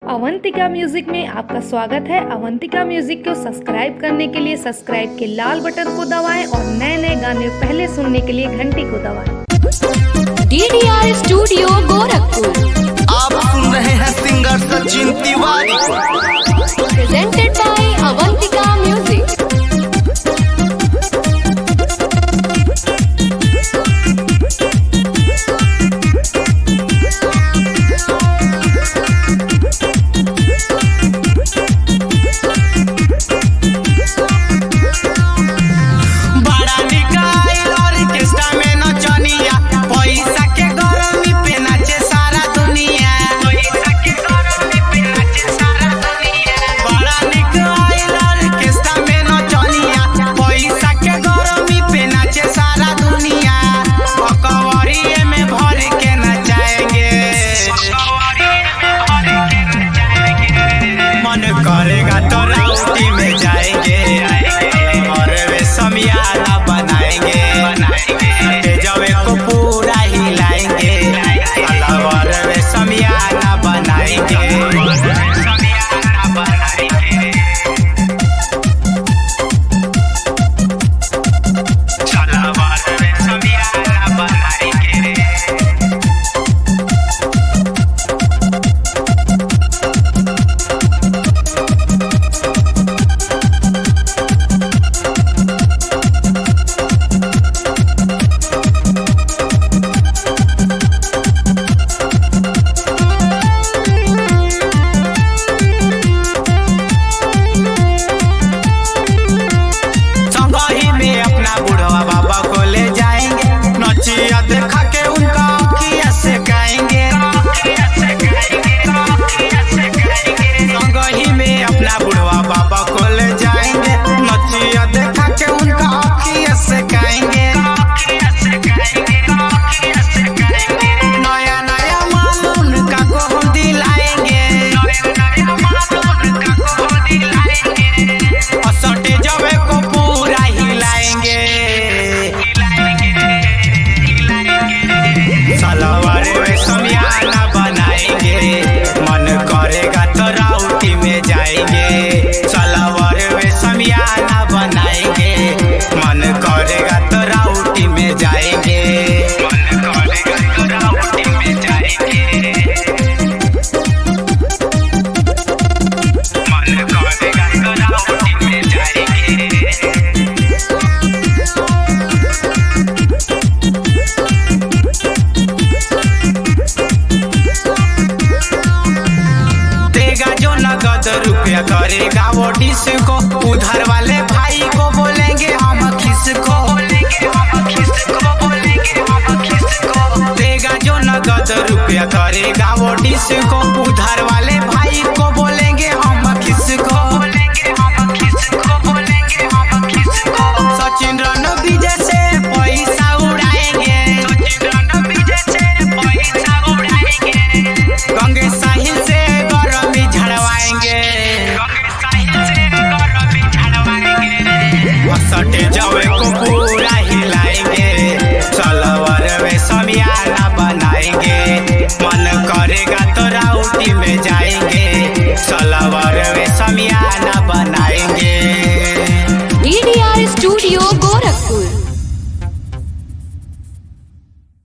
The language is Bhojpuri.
अवंतिका म्यूजिक में आपका स्वागत है। अवंतिका म्यूजिक को सब्सक्राइब करने के लिए सब्सक्राइब के लाल बटन को दबाएं और नए नए गाने पहले सुनने के लिए घंटी को दबाएं। DDR studio Gorakhpur. आप सुन रहे हैं सिंगर सचिन तिवारी को। Presented by Avantika music. करेगा तो राउटी में जाएंगे और वे समियाना बनाएंगे जवे को पूरा हिलाएंगे और वे समियाना बनाएंगे। देखा के उनका अखिया से गाएंगे संगही में अपना बुढ़वा बाबा को ले जाएंगे। नचिया देखा के उनका अखिया से गाएंगे। नया नया माल उनका को हम दिलाएंगे और सटे जवे को पूरा हिलाएंगे। सलवार में समियाना बनाएंगे मन करेगा तो राउटी में जाएंगे। सलवार में समियाना बनाएंगे मन करेगा तो राउटी में जाएंगे। मन करेगा तो राउटी में जाएंगे। मन करेगा तो राउटी में जाएंगे। रुपया करेगा वो डिस्को उधर वाले भाई को बोलेंगे हम किसको देगा जो नगद रुपया करेगा वो डिस्को उधर वाले भाई को